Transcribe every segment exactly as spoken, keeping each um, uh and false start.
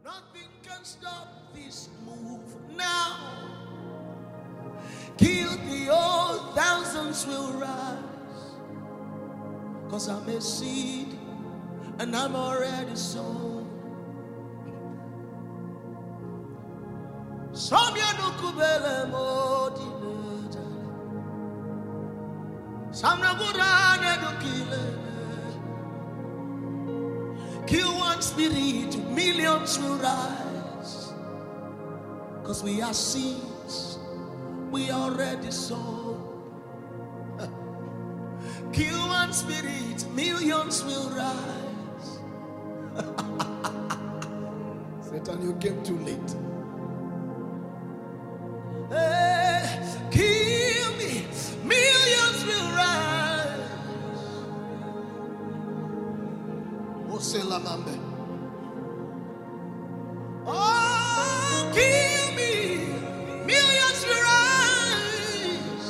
Nothing can stop this move now. Kill the old, thousands will rise. Cause I'm a seed and I'm already sown. Some ya no kubele modineta. Some no gurane do kile. Kill one spirit, millions will rise. Cause we are seeds, we already sown. Kill one spirit, millions will rise. Satan, you came too late. Hey, kill me, millions will rise. Oselamambe. Oh, kill me, millions will rise.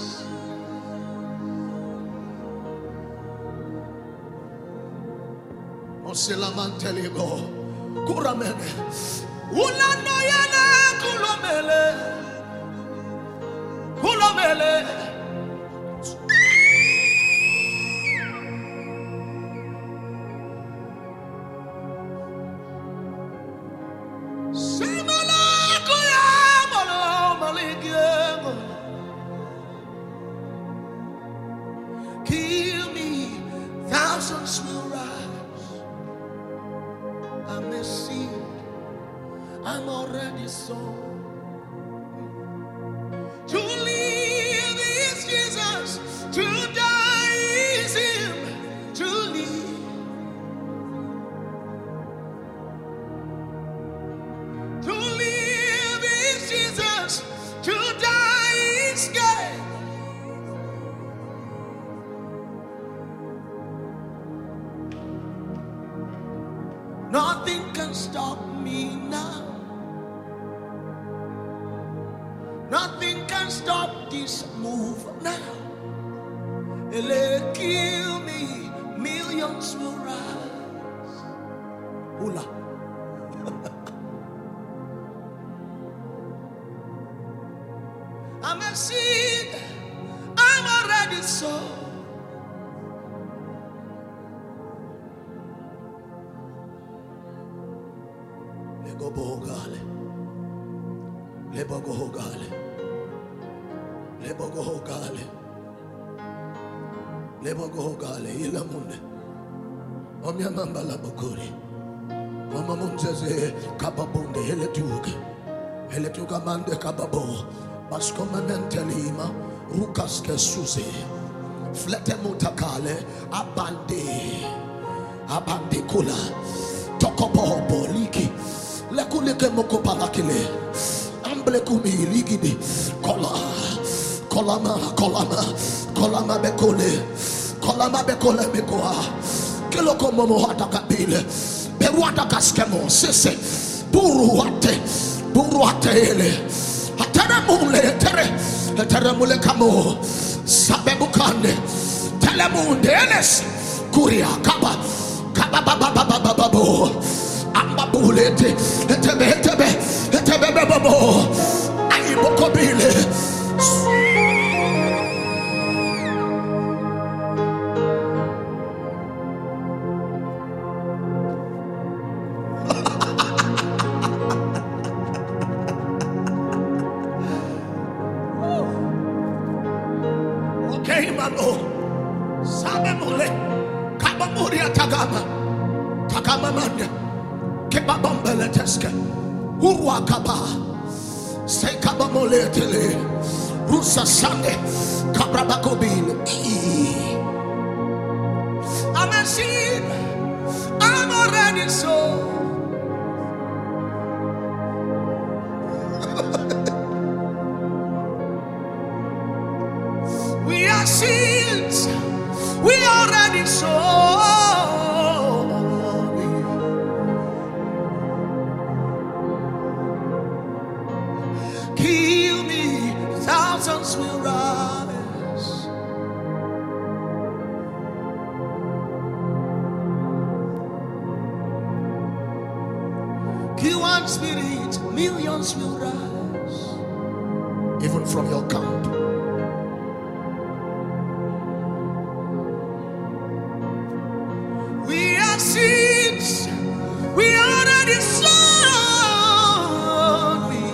Oselamanteligo, kuramene, ulano yana kulomele, kulomele. Kill me, thousands will rise. I'm a seed, I'm already sown. To live is Jesus, to die is Him. To live, to live is Jesus, to die is gain. Nothing can stop me now. Nothing can stop this move now. Ele kill me, millions will rise. Hula. I'm a seed, I'm already sown. Lego bohogale, lebo gohogale, lebo gohogale, lebo gohogale. Ilamunde, omya mamba la bokuri, mama munzeze kababunde hele tuke, hele tuka mande kababo, basko mentelima, rukas kesuze, flete mutakale, abande, abande kula, tokopo boliki. Lekuleke moko palakile, amblekumi ligidi, kola, kolama, kolama, kolama bekole, kolama bekole bekoa, kiloko momo hatakabile, beruata kaskemo, sese, buruate, buruate ele, atere mule, tere, tere mule kamo, sabebukande, telemunde eles, kuria kaba, kaba baba baba baba bo. Ambabulete, etebe, etebe, etebe, bebo, ayibokobile. Okay, mamo, sabemule, kabamuria tagama, tagama mande. Kebabambele teske, uruakaba, sekabamoletele, rusa sande, kabrabakobile. I'm a seed, I'm already sown. We are seeds, we already sown. Kill me, thousands will rise. Kill one spirit, millions will rise, even from your camp. We are seeds, we already sown. We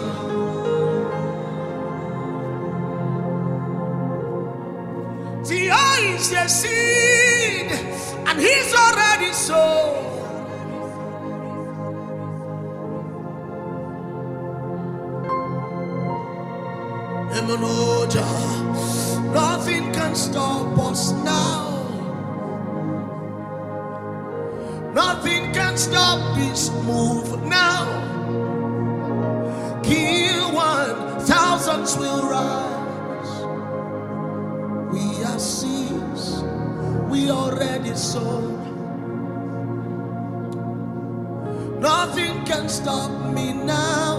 the eye is the seed, and he's already sown. Nothing can stop us now. Nothing can stop this move now. Kill one, thousands will rise. We are seeds, we already sown. Nothing can stop me now.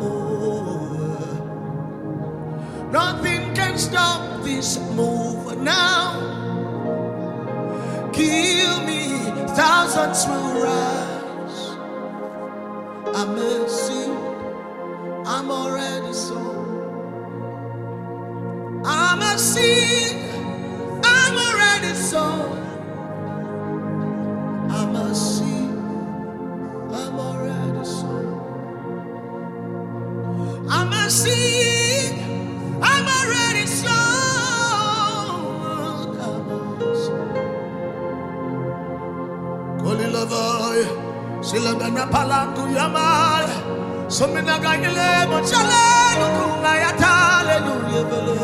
Nothing can stop this move now. Kill me, thousands will rise. I'm a seed, I'm already sown. I'm a seed, I'm already sown. I'm a seed, I'm already sown. I'm a seed, I'm already sown. Koli lavai, silamena palangu yamai. Somina gayele mochale nukunga yatale luyevele.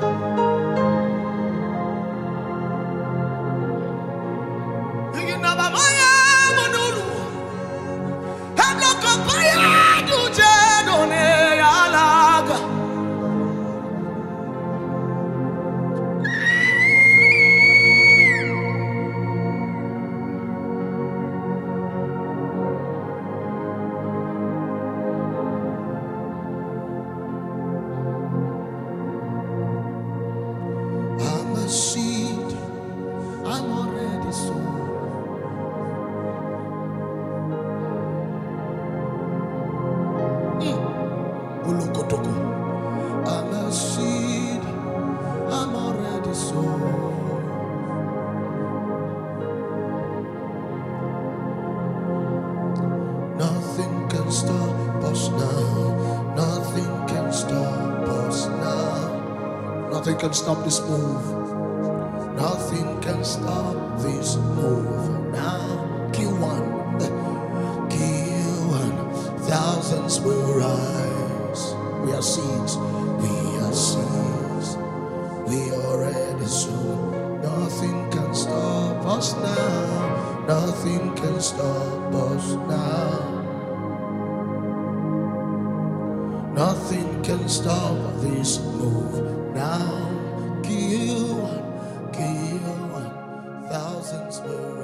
Iginaba maya monulu, heblo kopaya duje done yalaga. Seed, I'm already sown. Ulukotoko. I'm a seed, I'm already sown. Nothing can stop us now. Nothing can stop us now. Nothing can stop this move. Nothing can stop this move now. Kill one, kill one, thousands will rise. We are seeds, we are seeds, we already sown. Nothing can stop us now. Nothing can stop us now. Nothing can stop this move now. Kill one, kill one, thousands will